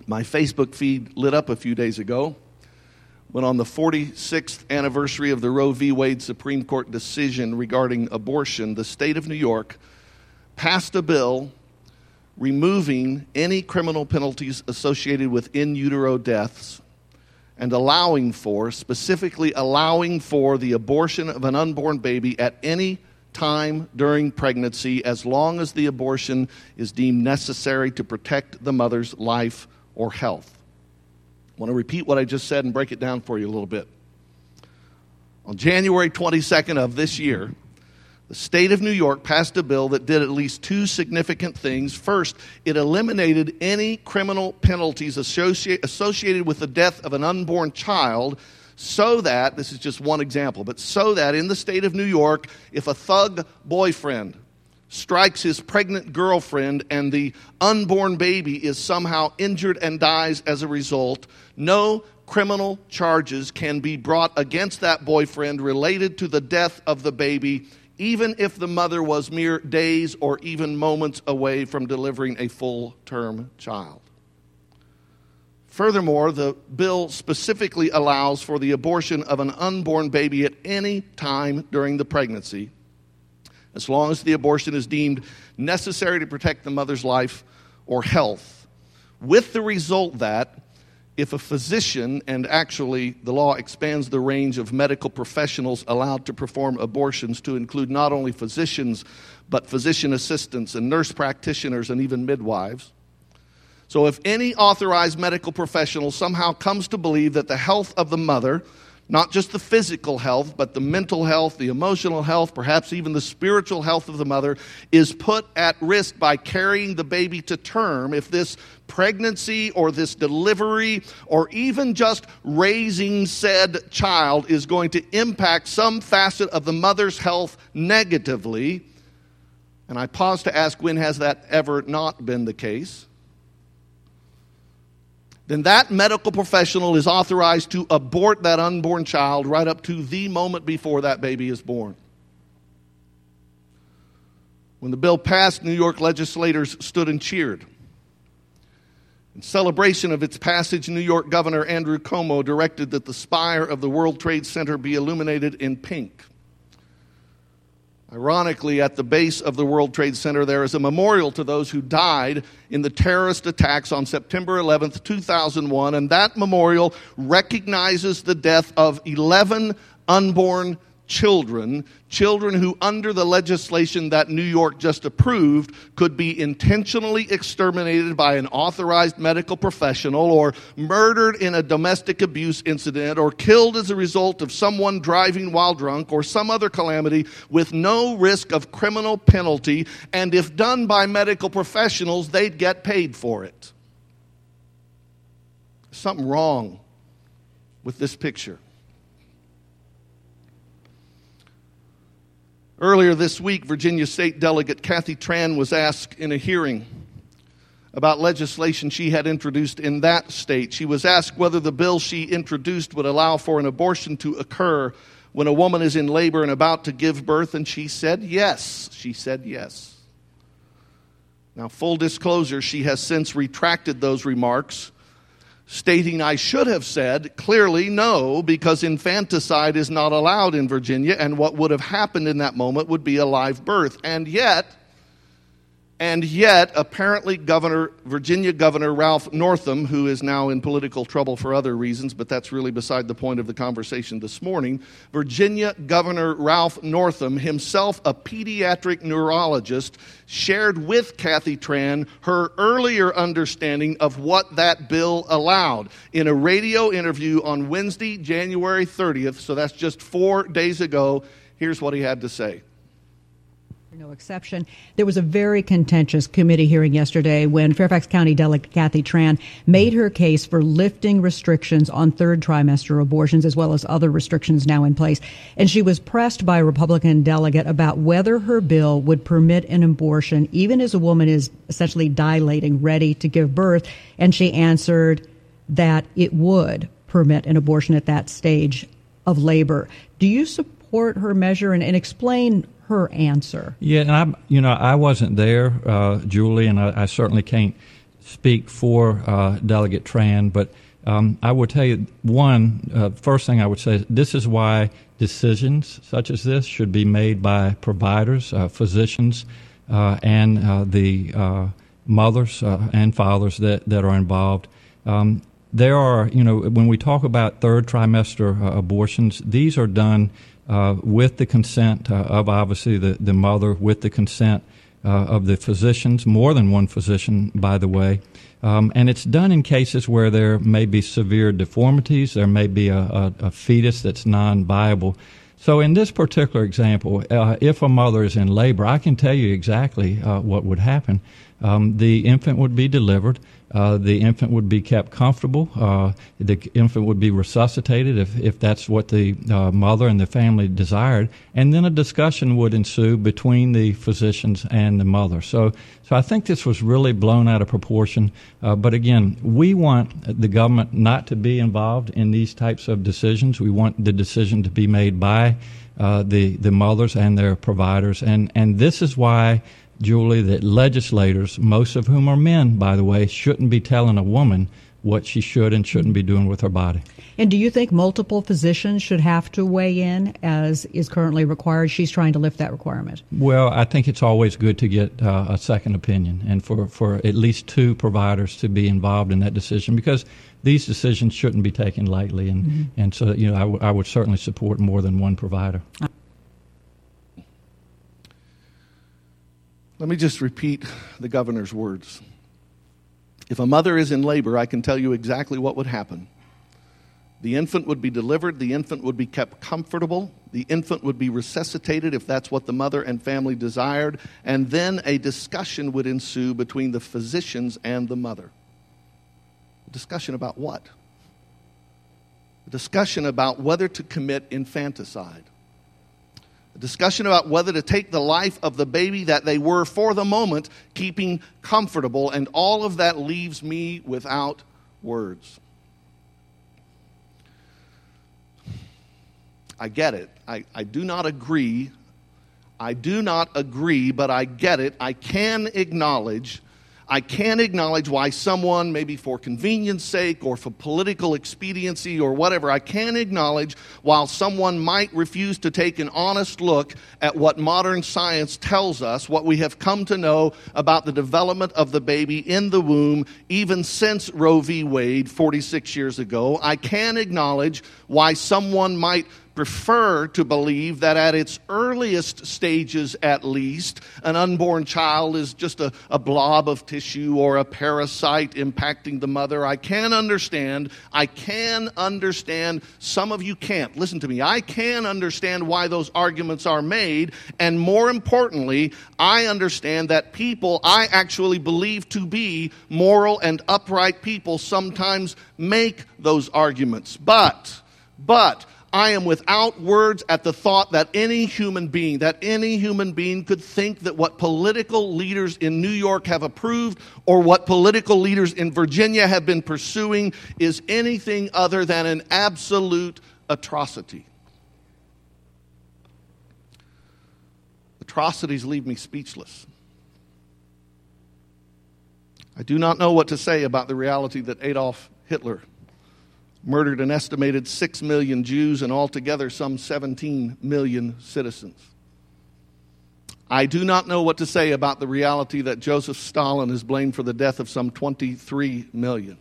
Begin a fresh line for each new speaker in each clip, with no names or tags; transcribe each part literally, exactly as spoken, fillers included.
My Facebook feed lit up a few days ago when on the forty-sixth anniversary of the Roe v. Wade Supreme Court decision regarding abortion, the state of New York passed a bill removing any criminal penalties associated with in utero deaths and allowing for, specifically allowing for the abortion of an unborn baby at any time during pregnancy as long as the abortion is deemed necessary to protect the mother's life or health. I want to repeat what I just said and break it down for you a little bit. On January twenty-second of this year, the state of New York passed a bill that did at least two significant things. First, it eliminated any criminal penalties associate, associated with the death of an unborn child so that, this is just one example, but so that in the state of New York, if a thug boyfriend strikes his pregnant girlfriend and the unborn baby is somehow injured and dies as a result, no criminal charges can be brought against that boyfriend related to the death of the baby, even if the mother was mere days or even moments away from delivering a full-term child. Furthermore, the bill specifically allows for the abortion of an unborn baby at any time during the pregnancy, as long as the abortion is deemed necessary to protect the mother's life or health, with the result that if a physician, and actually the law expands the range of medical professionals allowed to perform abortions to include not only physicians, but physician assistants and nurse practitioners and even midwives. So if any authorized medical professional somehow comes to believe that the health of the mother, not just the physical health, but the mental health, the emotional health, perhaps even the spiritual health of the mother, is put at risk by carrying the baby to term, if this pregnancy or this delivery or even just raising said child is going to impact some facet of the mother's health negatively, and I pause to ask, when has that ever not been the case? Then that medical professional is authorized to abort that unborn child right up to the moment before that baby is born. When the bill passed, New York legislators stood and cheered. In celebration of its passage, New York Governor Andrew Cuomo directed that the spire of the World Trade Center be illuminated in pink. Ironically, at the base of the World Trade Center, there is a memorial to those who died in the terrorist attacks on September eleventh, two thousand one, and that memorial recognizes the death of eleven unborn children, children who, under the legislation that New York just approved, could be intentionally exterminated by an authorized medical professional or murdered in a domestic abuse incident or killed as a result of someone driving while drunk or some other calamity with no risk of criminal penalty, and if done by medical professionals, they'd get paid for it. Something wrong with this picture. Earlier this week, Virginia State Delegate Kathy Tran was asked in a hearing about legislation she had introduced in that state. She was asked whether the bill she introduced would allow for an abortion to occur when a woman is in labor and about to give birth, and she said yes. She said yes. Now, full disclosure, she has since retracted those remarks, stating, I should have said clearly no, because infanticide is not allowed in Virginia, and what would have happened in that moment would be a live birth. And yet, and yet, apparently Governor, Virginia Governor Ralph Northam, who is now in political trouble for other reasons, but that's really beside the point of the conversation this morning, Virginia Governor Ralph Northam, himself a pediatric neurologist, shared with Kathy Tran her earlier understanding of what that bill allowed. In a radio interview on Wednesday, January thirtieth, so that's just four days ago, here's what he had to say.
No exception. There was a very contentious committee hearing yesterday when Fairfax County Delegate Kathy Tran made her case for lifting restrictions on third trimester abortions as well as other restrictions now in place. And she was pressed by a Republican delegate about whether her bill would permit an abortion even as a woman is essentially dilating, ready to give birth. And she answered that it would permit an abortion at that stage of labor. Do you support her measure and, and explain her answer?
Yeah, and I, you know, I wasn't there, uh, Julie, and I, I certainly can't speak for uh, Delegate Tran, but um, I would tell you, one, uh, first thing I would say is this is why decisions such as this should be made by providers, uh, physicians, uh, and uh, the uh, mothers uh, and fathers that, that are involved. Um, there are, you know, when we talk about third trimester uh, abortions, these are done uh, with the consent uh, of obviously the, the mother, with the consent uh, of the physicians, more than one physician, by the way. Um, and it's done in cases where there may be severe deformities, there may be a, a, a fetus that's non-viable. So in this particular example, uh, if a mother is in labor, I can tell you exactly uh, what would happen. Um, the infant would be delivered. Uh, the infant would be kept comfortable. Uh, the infant would be resuscitated if, if that's what the uh, mother and the family desired. And then a discussion would ensue between the physicians and the mother. So, so I think this was really blown out of proportion. Uh, but again, we want the government not to be involved in these types of decisions. We want the decision to be made by uh, the, the mothers and their providers. And, and this is why, Julie, that legislators, most of whom are men, by the way, shouldn't be telling a woman what she should and shouldn't be doing with her body.
And do you think multiple physicians should have to weigh in, as is currently required? She's trying to lift that requirement.
Well, I think it's always good to get uh, a second opinion, and for, for at least two providers to be involved in that decision, because these decisions shouldn't be taken lightly. And, mm-hmm. and so, you know, I, w- I would certainly support more than one provider.
Let me just repeat the governor's words. If a mother is in labor, I can tell you exactly what would happen. The infant would be delivered. The infant would be kept comfortable. The infant would be resuscitated if that's what the mother and family desired. And then a discussion would ensue between the physicians and the mother. A discussion about what? A discussion about whether to commit infanticide. A discussion about whether to take the life of the baby that they were, for the moment, keeping comfortable. And all of that leaves me without words. I get it. I, I do not agree. I do not agree, but I get it. I can acknowledge I can acknowledge why someone, maybe for convenience sake or for political expediency or whatever, I can acknowledge while someone might refuse to take an honest look at what modern science tells us, what we have come to know about the development of the baby in the womb, even since Roe v. Wade forty-six years ago. I can acknowledge why someone might prefer to believe that at its earliest stages, at least, an unborn child is just a, a blob of tissue or a parasite impacting the mother. I can understand. I can understand. Some of you can't. Listen to me. I can understand why those arguments are made. And more importantly, I understand that people I actually believe to be moral and upright people sometimes make those arguments. But, but, I am without words at the thought that any human being, that any human being could think that what political leaders in New York have approved or what political leaders in Virginia have been pursuing is anything other than an absolute atrocity. Atrocities leave me speechless. I do not know what to say about the reality that Adolf Hitler murdered an estimated six million Jews and altogether some seventeen million citizens. I do not know what to say about the reality that Joseph Stalin is blamed for the death of some twenty-three million.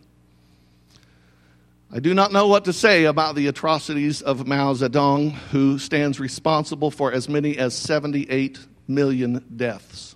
I do not know what to say about the atrocities of Mao Zedong, who stands responsible for as many as seventy-eight million deaths.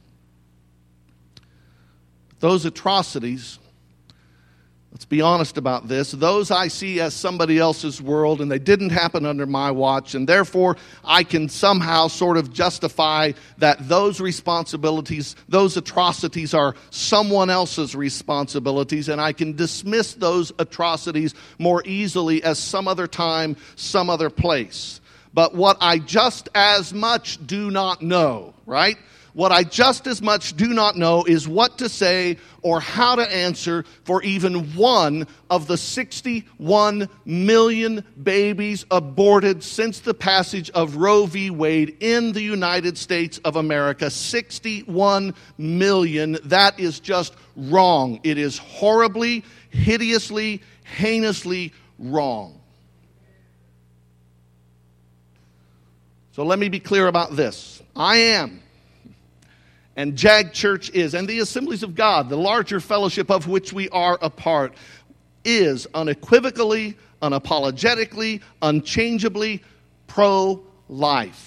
Those atrocities, let's be honest about this, those I see as somebody else's world, and they didn't happen under my watch, and therefore I can somehow sort of justify that those responsibilities, those atrocities are someone else's responsibilities, and I can dismiss those atrocities more easily as some other time, some other place. But what I just as much do not know, right? what I just as much do not know is what to say or how to answer for even one of the sixty-one million babies aborted since the passage of Roe v. Wade in the United States of America. sixty-one million. That is just wrong. It is horribly, hideously, heinously wrong. So let me be clear about this. I am, and JAG Church is, and the Assemblies of God, the larger fellowship of which we are a part, is unequivocally, unapologetically, unchangeably pro-life.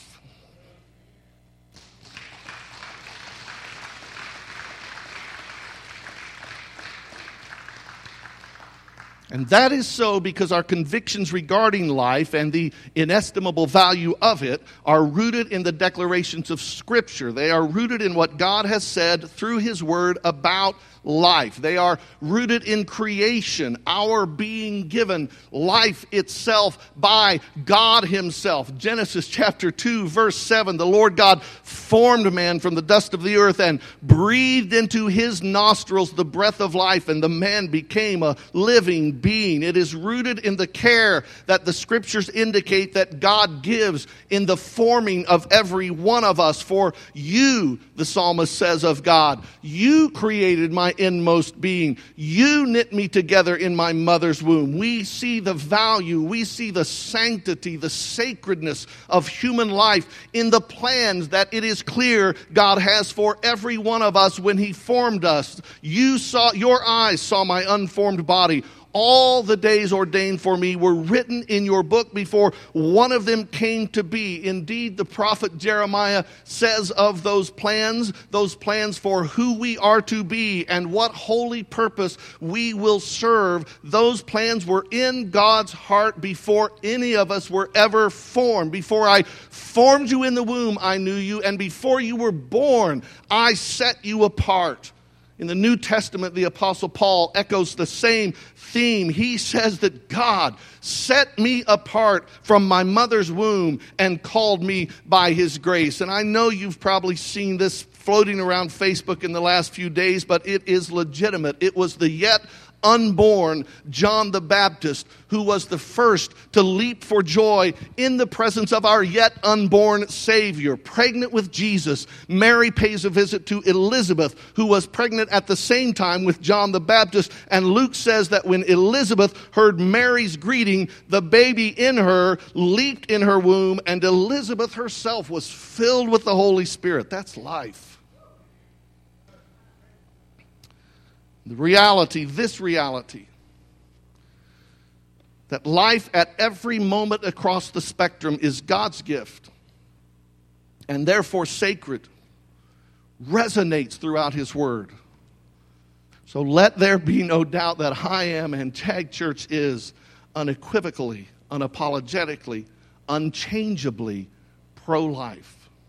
And that is so because our convictions regarding life and the inestimable value of it are rooted in the declarations of Scripture. They are rooted in what God has said through His Word about life. They are rooted in creation, our being given life itself by God Himself. Genesis chapter two, verse seven, the Lord God formed man from the dust of the earth and breathed into his nostrils the breath of life, and the man became a living being. It is rooted in the care that the Scriptures indicate that God gives in the forming of every one of us. For you, the psalmist says of God, you created my inmost being. You knit me together in my mother's womb. We see the value, we see the sanctity, the sacredness of human life in the plans that it is clear God has for every one of us when He formed us. You saw, your eyes saw my unformed body. All the days ordained for me were written in your book before one of them came to be. Indeed, the prophet Jeremiah says of those plans, those plans for who we are to be and what holy purpose we will serve, those plans were in God's heart before any of us were ever formed. Before I formed you in the womb, I knew you, and before you were born, I set you apart. In the New Testament, the Apostle Paul echoes the same theme. He says that God set me apart from my mother's womb and called me by His grace. And I know you've probably seen this floating around Facebook in the last few days, but it is legitimate. It was the yet unborn John the Baptist who was the first to leap for joy in the presence of our yet unborn Savior. Pregnant with Jesus, Mary pays a visit to Elizabeth, who was pregnant at the same time with John the Baptist. And Luke says that when Elizabeth heard Mary's greeting, the baby in her leaped in her womb, and Elizabeth herself was filled with the Holy Spirit. That's life. The reality, this reality, that life at every moment across the spectrum is God's gift and therefore sacred, resonates throughout His Word. So let there be no doubt that I am and JAG Church is unequivocally, unapologetically, unchangeably pro-life.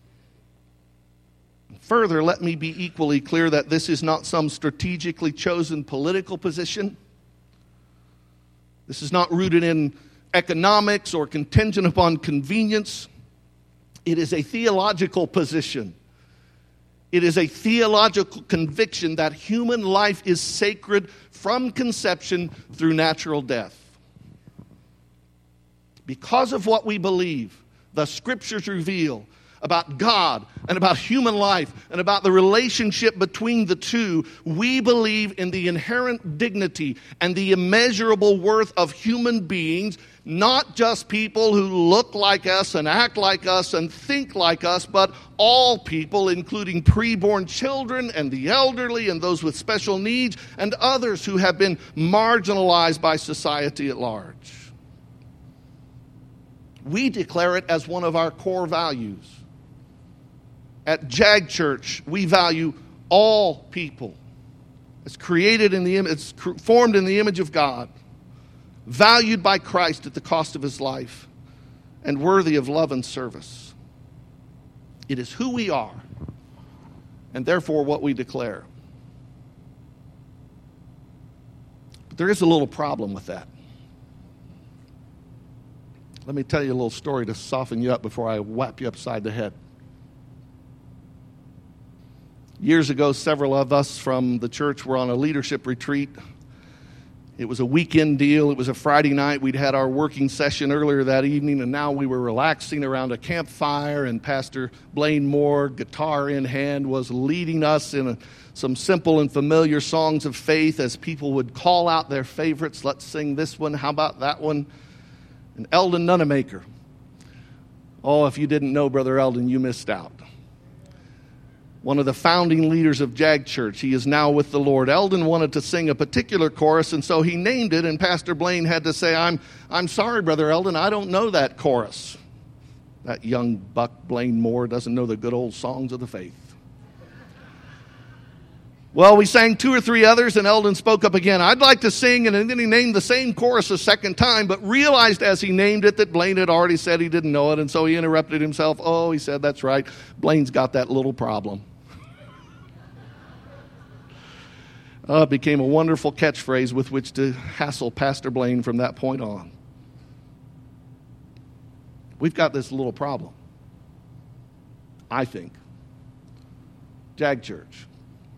Further, let me be equally clear that this is not some strategically chosen political position. This is not rooted in economics or contingent upon convenience. It is a theological position. It is a theological conviction that human life is sacred from conception through natural death. Because of what we believe, the Scriptures reveal about God and about human life and about the relationship between the two, we believe in the inherent dignity and the immeasurable worth of human beings, not just people who look like us and act like us and think like us, but all people, including preborn children and the elderly and those with special needs and others who have been marginalized by society at large. We declare it as one of our core values. At JAG Church, we value all people. It's created in the it's formed in the image of God, valued by Christ at the cost of His life, and worthy of love and service. It is who we are, and therefore what we declare. But there is a little problem with that. Let me tell you a little story to soften you up before I whap you upside the head. Years ago, several of us from the church were on a leadership retreat. It was a weekend deal. It was a Friday night. We'd had our working session earlier that evening, and now we were relaxing around a campfire, and Pastor Blaine Moore, guitar in hand, was leading us in a, some simple and familiar songs of faith as people would call out their favorites. Let's sing this one. How about that one? And Eldon Nunemaker. Oh, if you didn't know Brother Eldon, you missed out. One of the founding leaders of Jag Church. He is now with the Lord. Eldon wanted to sing a particular chorus, and so he named it, and Pastor Blaine had to say, I'm I'm sorry, Brother Eldon, I don't know that chorus. That young buck, Blaine Moore, doesn't know the good old songs of the faith. Well, we sang two or three others, and Eldon spoke up again. I'd like to sing, and then he named the same chorus a second time, but realized as he named it that Blaine had already said he didn't know it, and so he interrupted himself. Oh, he said, that's right. Blaine's got that little problem. Uh, it became a wonderful catchphrase with which to hassle Pastor Blaine from that point on. We've got this little problem, I think. Jag Church.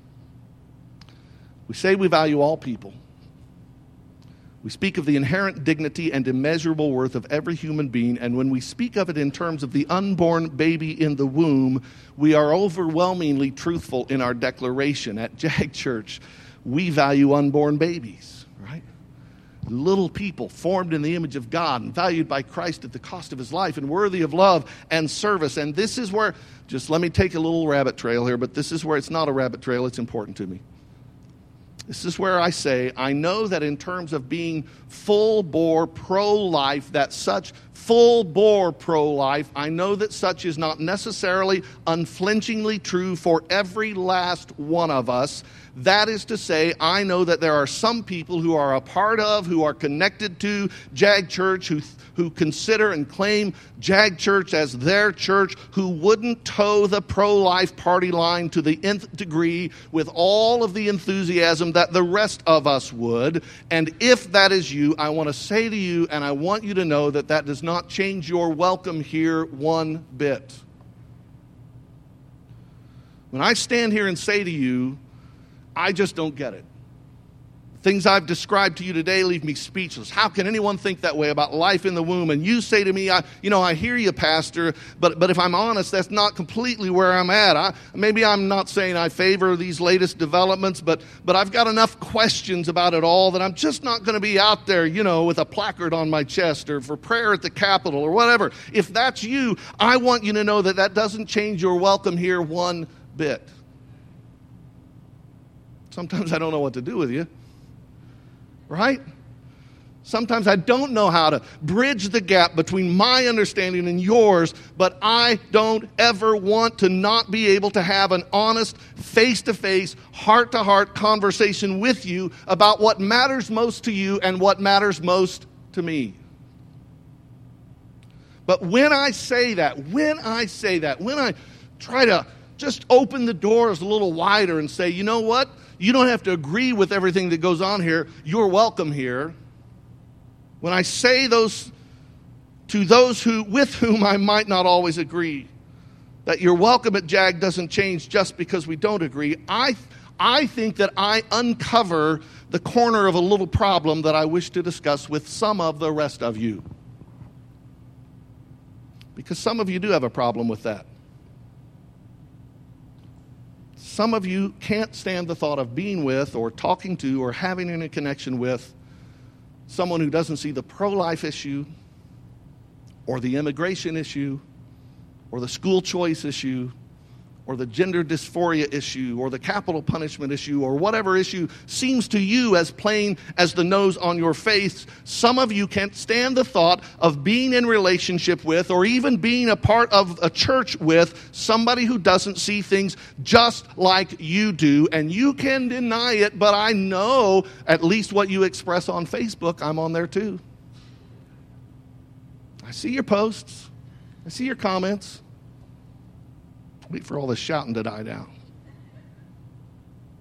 We say we value all people. We speak of the inherent dignity and immeasurable worth of every human being, and when we speak of it in terms of the unborn baby in the womb, we are overwhelmingly truthful in our declaration. At Jag Church, we value unborn babies, right? Little people formed in the image of God and valued by Christ at the cost of his life and worthy of love and service. And this is where, just let me take a little rabbit trail here, but this is where it's not a rabbit trail, it's important to me. This is where I say, I know that in terms of being full-bore pro-life, that such full-bore pro-life, I know that such is not necessarily unflinchingly true for every last one of us. That is to say, I know that there are some people who are a part of, who are connected to Jag Church, who who consider and claim Jag Church as their church, who wouldn't toe the pro-life party line to the nth degree with all of the enthusiasm that the rest of us would. And if that is you, I want to say to you, and I want you to know that that does not change your welcome here one bit. When I stand here and say to you, I just don't get it. Things I've described to you today leave me speechless. How can anyone think that way about life in the womb? And you say to me, I, you know, I hear you, Pastor, but but if I'm honest, that's not completely where I'm at. I, maybe I'm not saying I favor these latest developments, but but I've got enough questions about it all that I'm just not going to be out there, you know, with a placard on my chest or for prayer at the Capitol or whatever. If that's you, I want you to know that that doesn't change your welcome here one bit. Sometimes I don't know what to do with you. Right? Sometimes I don't know how to bridge the gap between my understanding and yours, but I don't ever want to not be able to have an honest, face-to-face, heart-to-heart conversation with you about what matters most to you and what matters most to me. But when I say that, when I say that, when I try to just open the doors a little wider and say, you know what? You don't have to agree with everything that goes on here. You're welcome here. When I say those to those who with whom I might not always agree, that you're welcome at Jag doesn't change just because we don't agree, I I think that I uncover the corner of a little problem that I wish to discuss with some of the rest of you. Because some of you do have a problem with that. Some of you can't stand the thought of being with or talking to or having any connection with someone who doesn't see the pro-life issue or the immigration issue or the school choice issue or the gender dysphoria issue or the capital punishment issue or whatever issue seems to you as plain as the nose on your face. Some of you can't stand the thought of being in relationship with or even being a part of a church with somebody who doesn't see things just like you do. And you can deny it, but I know at least what you express on Facebook, I'm on there too. I see your posts. I see your comments. Wait for all this shouting to die down.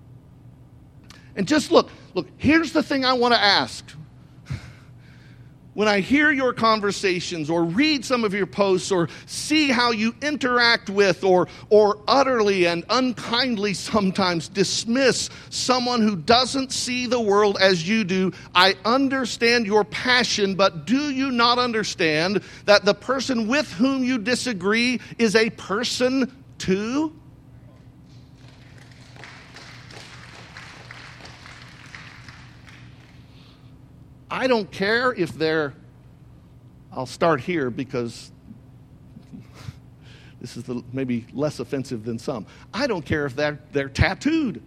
And just look, look, here's the thing I want to ask. when I hear your conversations or read some of your posts or see how you interact with or, or utterly and unkindly sometimes dismiss someone who doesn't see the world as you do, I understand your passion, but do you not understand that the person with whom you disagree is a person too? I don't care if they're, I'll start here because this is the, maybe less offensive than some. I don't care if they're, they're tattooed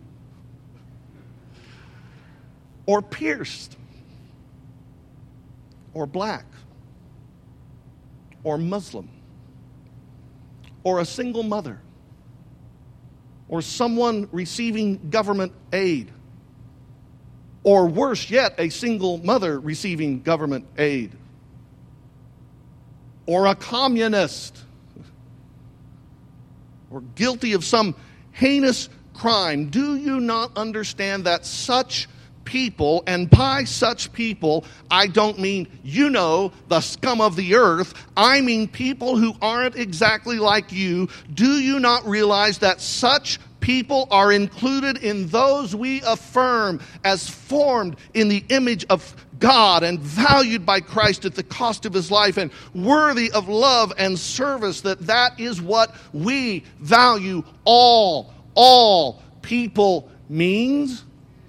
or pierced or black or Muslim or a single mother or someone receiving government aid. Or worse yet, a single mother receiving government aid. Or a communist. Or guilty of some heinous crime. Do you not understand that such people, and by such people, I don't mean, you know, the scum of the earth. I mean people who aren't exactly like you. Do you not realize that such people are included in those we affirm as formed in the image of God and valued by Christ at the cost of his life and worthy of love and service, that that is what we value all, all people means?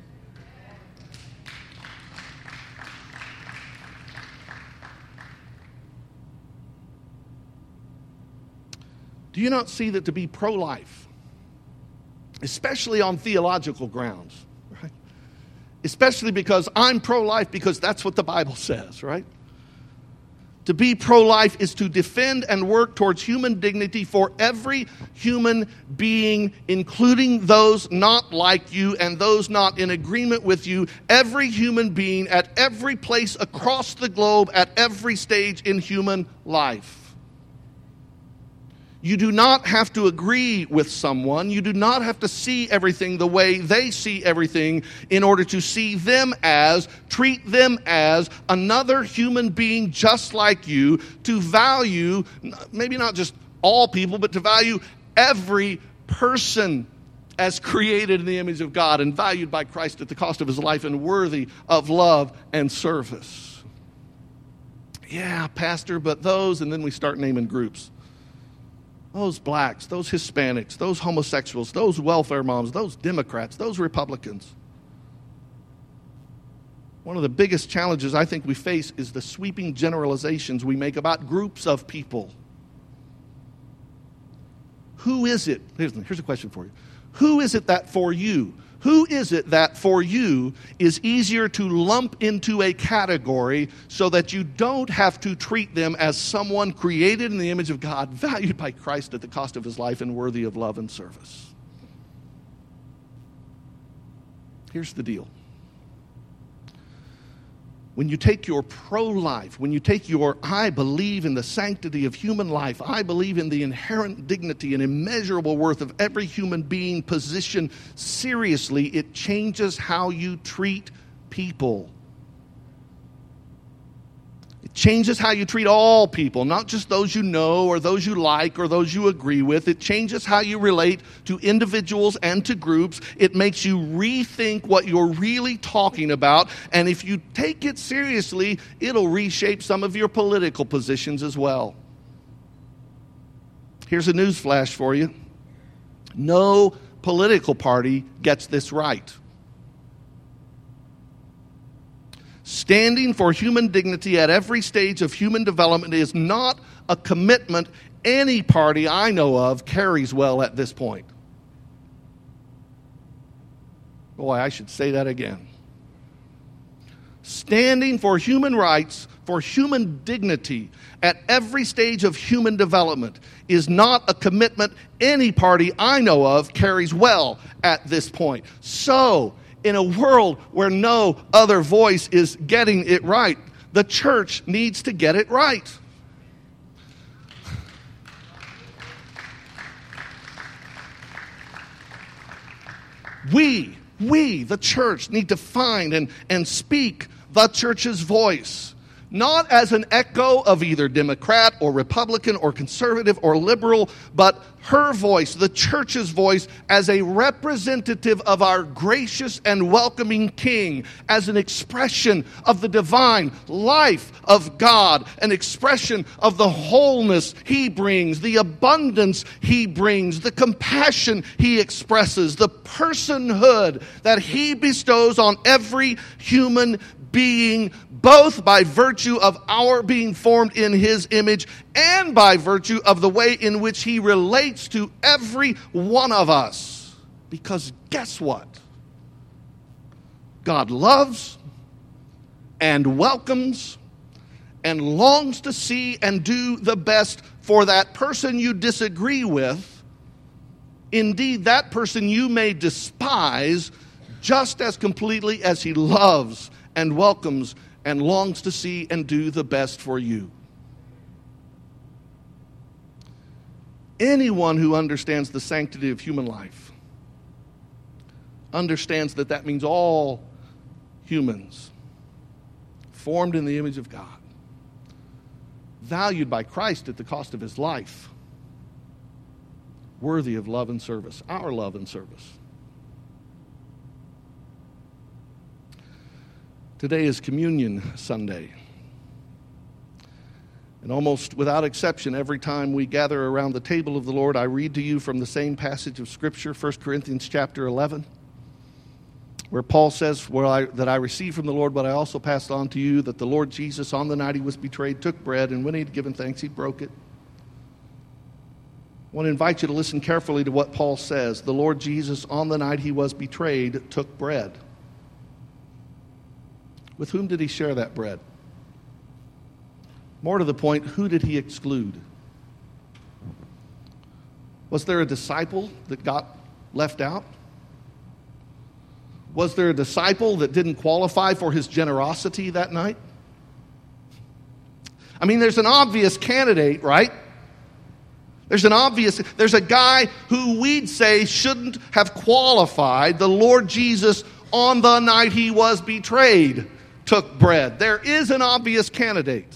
Do you not see that to be pro-life, especially on theological grounds, right? Especially because I'm pro-life because that's what the Bible says, right? To be pro-life is to defend and work towards human dignity for every human being, including those not like you and those not in agreement with you, every human being at every place across the globe at every stage in human life. You do not have to agree with someone. You do not have to see everything the way they see everything in order to see them as, treat them as another human being just like you, to value, maybe not just all people, but to value every person as created in the image of God and valued by Christ at the cost of his life and worthy of love and service. Yeah, Pastor, but those, and then we start naming groups. Those blacks, those Hispanics, those homosexuals, those welfare moms, those Democrats, those Republicans. One of the biggest challenges I think we face is the sweeping generalizations we make about groups of people. Who is it? Here's, here's a question for you. Who is it that for you, who is it that for you is easier to lump into a category so that you don't have to treat them as someone created in the image of God, valued by Christ at the cost of his life and worthy of love and service? Here's the deal. When you take your pro-life, when you take your I believe in the sanctity of human life, I believe in the inherent dignity and immeasurable worth of every human being position seriously, it changes how you treat people. It changes how you treat all people, not just those you know or those you like or those you agree with. It changes how you relate to individuals and to groups. It makes you rethink what you're really talking about. And if you take it seriously, it'll reshape some of your political positions as well. Here's a news flash for you. No political party gets this right. Standing for human dignity at every stage of human development is not a commitment any party I know of carries well at this point. Boy, I should say that again. Standing for human rights, for human dignity at every stage of human development is not a commitment any party I know of carries well at this point. So, in a world where no other voice is getting it right, the church needs to get it right. We, we, the church, need to find and, and speak the church's voice. not as an echo of either Democrat or Republican or conservative or liberal, but her voice, the church's voice, as a representative of our gracious and welcoming King, as an expression of the divine life of God, an expression of the wholeness He brings, the abundance He brings, the compassion He expresses, the personhood that He bestows on every human being, both by virtue of our being formed in His image and by virtue of the way in which He relates to every one of us. Because guess what? God loves and welcomes and longs to see and do the best for that person you disagree with. Indeed, that person you may despise just as completely as He loves and welcomes and longs to see and do the best for you. Anyone who understands the sanctity of human life understands that that means all humans formed in the image of God, valued by Christ at the cost of His life, worthy of love and service, our love and service. Today is Communion Sunday. And almost without exception, every time we gather around the table of the Lord, I read to you from the same passage of Scripture, First Corinthians chapter eleven, where Paul says, well, I, that I received from the Lord what I also passed on to you, that the Lord Jesus, on the night He was betrayed, took bread, and when He had given thanks, He broke it. I want to invite you to listen carefully to what Paul says. The Lord Jesus, on the night He was betrayed, took bread. With whom did He share that bread? More to the point, who did He exclude? Was there a disciple that got left out? Was there a disciple that didn't qualify for His generosity that night? I mean, there's an obvious candidate, right? There's an obvious, there's a guy who we'd say shouldn't have qualified. The Lord Jesus, on the night He was betrayed, took bread. There is an obvious candidate.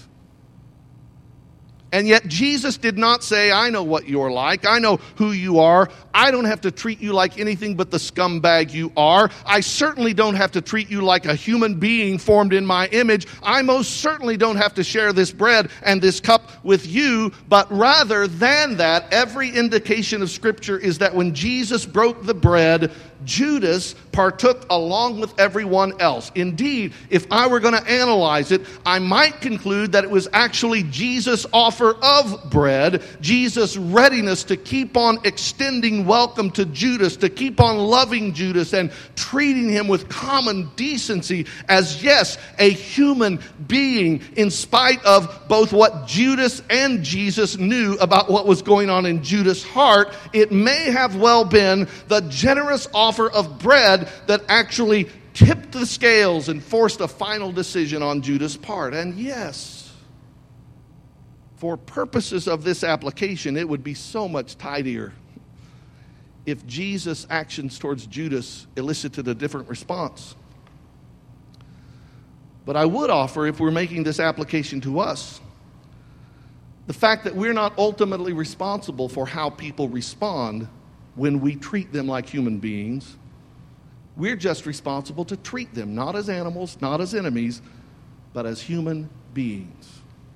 And yet Jesus did not say, I know what you're like. I know who you are. I don't have to treat you like anything but the scumbag you are. I certainly don't have to treat you like a human being formed in my image. I most certainly don't have to share this bread and this cup with you. But rather than that, every indication of Scripture is that when Jesus broke the bread, Judas partook along with everyone else. Indeed, if I were going to analyze it, I might conclude that it was actually Jesus' offer of bread, Jesus' readiness to keep on extending welcome to Judas, to keep on loving Judas and treating him with common decency as, yes, a human being, in spite of both what Judas and Jesus knew about what was going on in Judas' heart. It may have well been the generous offer of bread that actually tipped the scales and forced a final decision on Judas' part. And yes, for purposes of this application, it would be so much tidier if Jesus' actions towards Judas elicited a different response. But I would offer, if we're making this application to us, the fact that we're not ultimately responsible for how people respond when we treat them like human beings. We're just responsible to treat them, not as animals, not as enemies, but as human beings.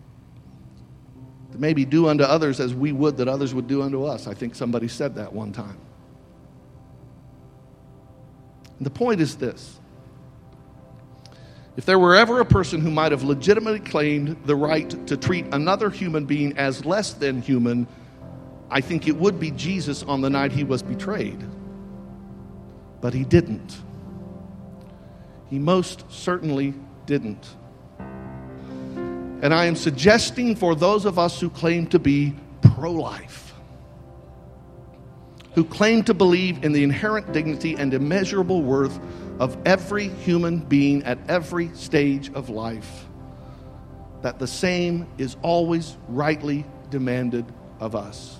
To maybe do unto others as we would that others would do unto us. I think somebody said that one time. And the point is this. If there were ever a person who might have legitimately claimed the right to treat another human being as less than human, I think it would be Jesus on the night He was betrayed. But He didn't. He most certainly didn't. And I am suggesting for those of us who claim to be pro-life, who claim to believe in the inherent dignity and immeasurable worth of every human being at every stage of life, that the same is always rightly demanded of us.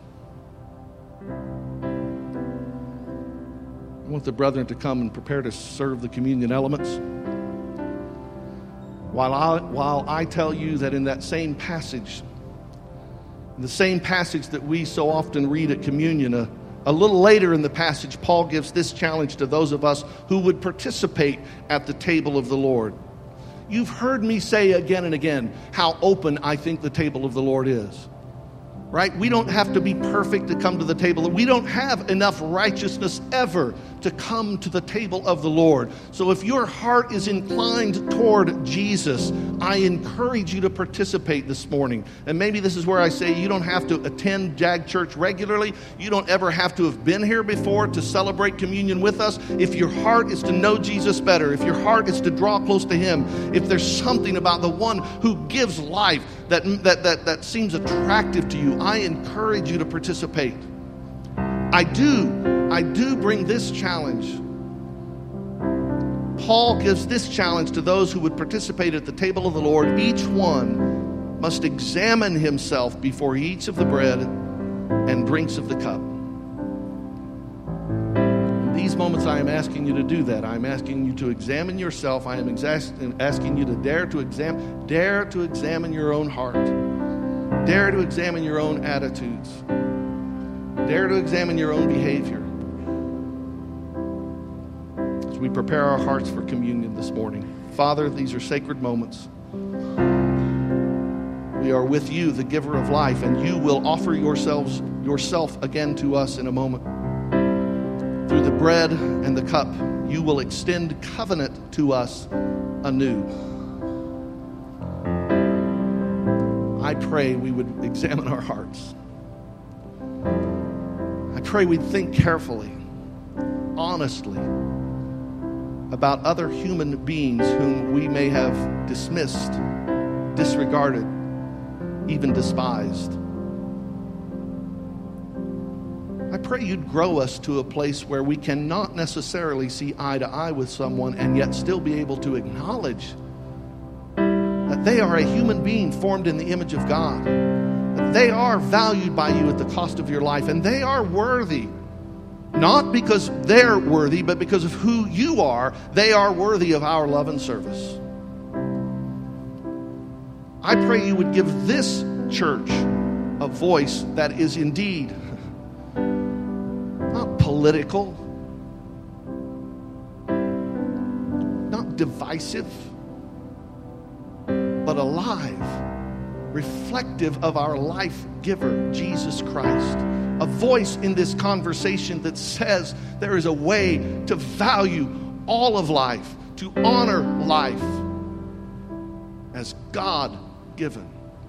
I want the brethren to come and prepare to serve the communion elements. While I, while I tell you that in that same passage, the same passage that we so often read at communion, a, a little later in the passage, Paul gives this challenge to those of us who would participate at the table of the Lord. You've heard me say again and again how open I think the table of the Lord is. Right? We don't have to be perfect to come to the table. We don't have enough righteousness ever to come to the table of the Lord. So if your heart is inclined toward Jesus, I encourage you to participate this morning. And maybe this is where I say you don't have to attend J A G Church regularly. You don't ever have to have been here before to celebrate communion with us. If your heart is to know Jesus better, if your heart is to draw close to Him, if there's something about the one who gives life that, that, that, that seems attractive to you, I encourage you to participate. I do, I do bring this challenge. Paul gives this challenge to those who would participate at the table of the Lord. Each one must examine himself before he eats of the bread and drinks of the cup. In these moments, I am asking you to do that. I am asking you to examine yourself. I am exa- asking you to dare to examine, dare to examine your own heart. Dare to examine your own attitudes. Dare to examine your own behavior. As we prepare our hearts for communion this morning. Father, these are sacred moments. We are with you, the giver of life, and you will offer yourselves, yourself again to us in a moment. Through the bread and the cup, you will extend covenant to us anew. I pray we would examine our hearts. I pray we'd think carefully, honestly, about other human beings whom we may have dismissed, disregarded, even despised. I pray you'd grow us to a place where we cannot necessarily see eye to eye with someone and yet still be able to acknowledge that they are a human being formed in the image of God. That they are valued by you at the cost of your life, and they are worthy. Not because they're worthy, but because of who you are, they are worthy of our love and service. I pray you would give this church a voice that is indeed not political, not divisive, but alive, reflective of our life giver, Jesus Christ. A voice in this conversation that says there is a way to value all of life, to honor life as God-given.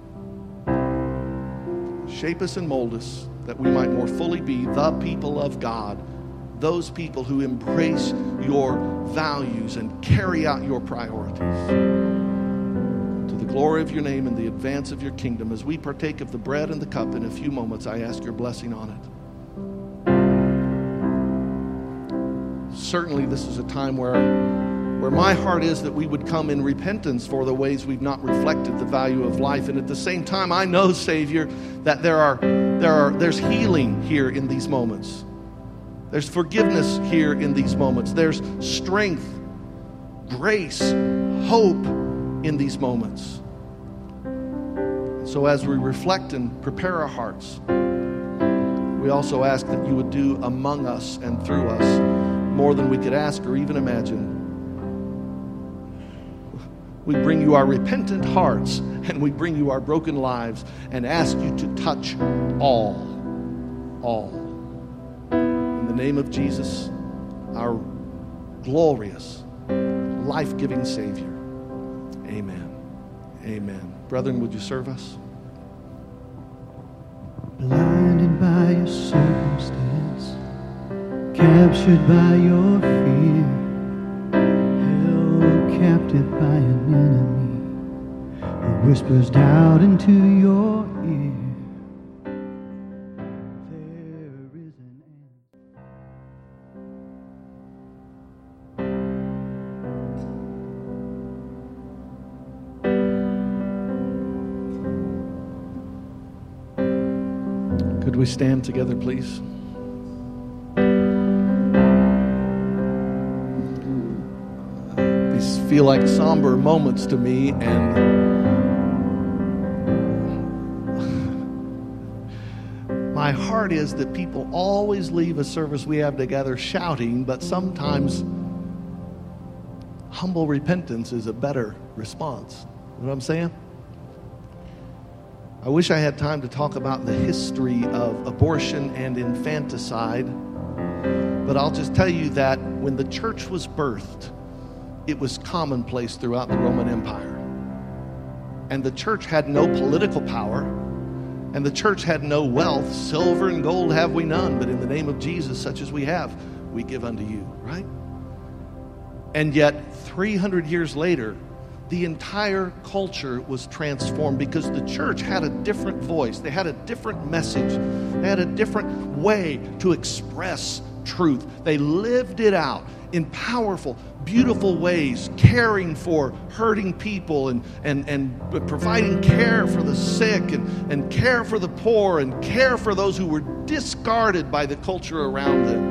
Shape us and mold us that we might more fully be the people of God, those people who embrace your values and carry out your priorities. To the glory of your name and the advance of your kingdom, as we partake of the bread and the cup in a few moments, I ask your blessing on it. Certainly this is a time where, where my heart is that we would come in repentance for the ways we've not reflected the value of life. And at the same time, I know, Savior, that there are, there are, there's healing here in these moments. There's forgiveness here in these moments. There's strength, grace, hope in these moments. So as we reflect and prepare our hearts, we also ask that you would do among us and through us more than we could ask or even imagine. We bring you our repentant hearts, and we bring you our broken lives, and ask you to touch all, all. In the name of Jesus, our glorious, life-giving Savior. Amen. Amen. Brethren, would you serve us?
Blinded by your circumstance, captured by your fear, held captive by an enemy who whispers doubt into your ear. There is an
Could we stand together, please? These feel like somber moments to me, and my heart is that people always leave a service we have together shouting, but sometimes humble repentance is a better response. You know what I'm saying? I wish I had time to talk about the history of abortion and infanticide, but I'll just tell you that when the church was birthed, it was commonplace throughout the Roman Empire. And the church had no political power, and the church had no wealth. Silver and gold have we none, but in the name of Jesus, such as we have, we give unto you, right? And yet, three hundred years later, the entire culture was transformed because the church had a different voice. They had a different message. They had a different way to express truth. They lived it out in powerful, beautiful ways, caring for hurting people and, and, and providing care for the sick and, and care for the poor and care for those who were discarded by the culture around them.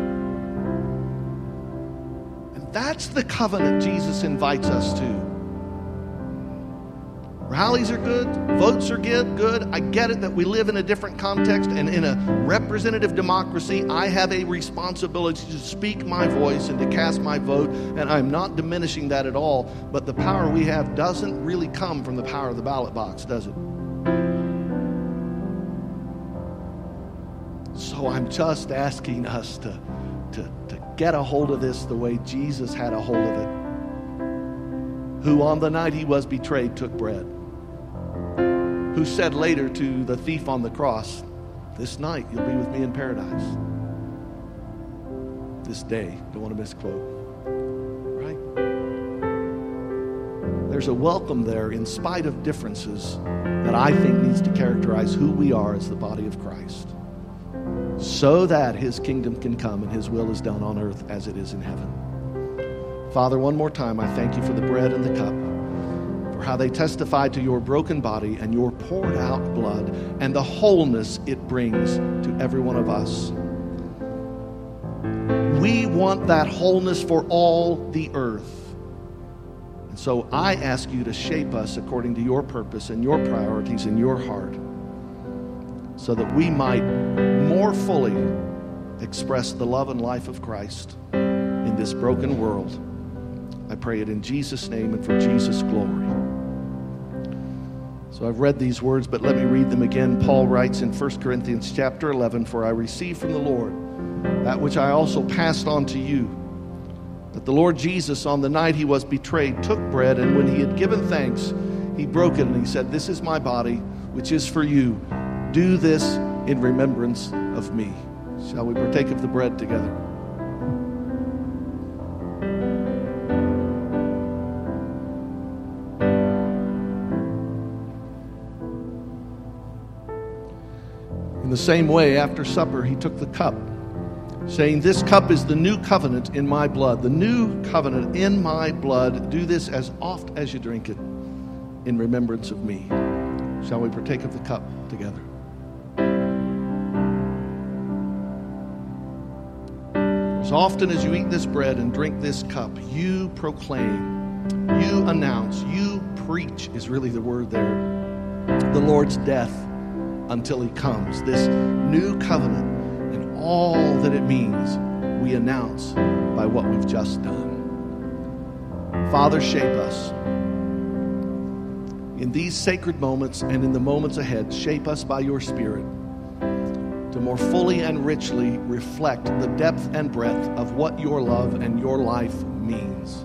And that's the covenant Jesus invites us to. Rallies are good, votes are good, good. I get it that we live in a different context, and in a representative democracy, I have a responsibility to speak my voice and to cast my vote, and I'm not diminishing that at all, but the power we have doesn't really come from the power of the ballot box, does it? So I'm just asking us to, to, to get a hold of this the way Jesus had a hold of it, who on the night he was betrayed took bread, who said later to the thief on the cross, this night you'll be with me in paradise. This day, don't want to misquote, right? There's a welcome there in spite of differences that I think needs to characterize who we are as the body of Christ, so that his kingdom can come and his will is done on earth as it is in heaven. Father, one more time, I thank you for the bread and the cup, for how they testify to your broken body and your poured out blood and the wholeness it brings to every one of us. We want that wholeness for all the earth. And so I ask you to shape us according to your purpose and your priorities and your heart, so that we might more fully express the love and life of Christ in this broken world. I pray it in Jesus' name and for Jesus' glory. So I've read these words, but let me read them again. Paul writes in First Corinthians chapter eleven, for I received from the Lord that which I also passed on to you, that the Lord Jesus, on the night he was betrayed, took bread, and when he had given thanks, he broke it, and he said, this is my body, which is for you. Do this in remembrance of me. Shall we partake of the bread together? In the same way, after supper, he took the cup, saying, this cup is the new covenant in my blood. The new covenant in my blood. Do this as oft as you drink it in remembrance of me. Shall we partake of the cup together? As often as you eat this bread and drink this cup, you proclaim, you announce, you preach is really the word there, the Lord's death until he comes. This new covenant and all that it means, we announce by what we've just done. Father, shape us. In these sacred moments and in the moments ahead, shape us by your Spirit to more fully and richly reflect the depth and breadth of what your love and your life means.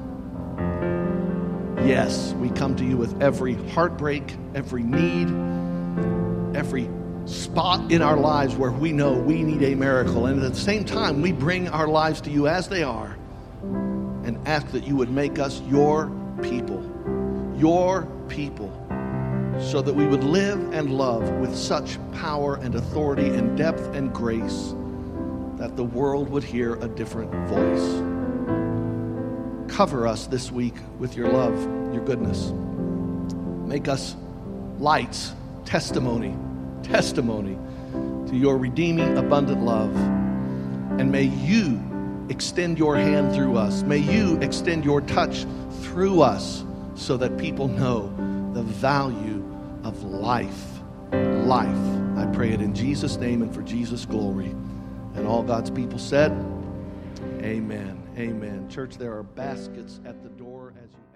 Yes, we come to you with every heartbreak, every need, every spot in our lives where we know we need a miracle. And at the same time, we bring our lives to you as they are and ask that you would make us your people, your people, so that we would live and love with such power and authority and depth and grace that the world would hear a different voice. Cover us this week with your love, your goodness. Make us lights, testimony, testimony to your redeeming, abundant love. And may you extend your hand through us. May you extend your touch through us so that people know the value of life. Life. I pray it in Jesus' name and for Jesus' glory. And all God's people said, amen. Amen. Church, there are baskets at the door as you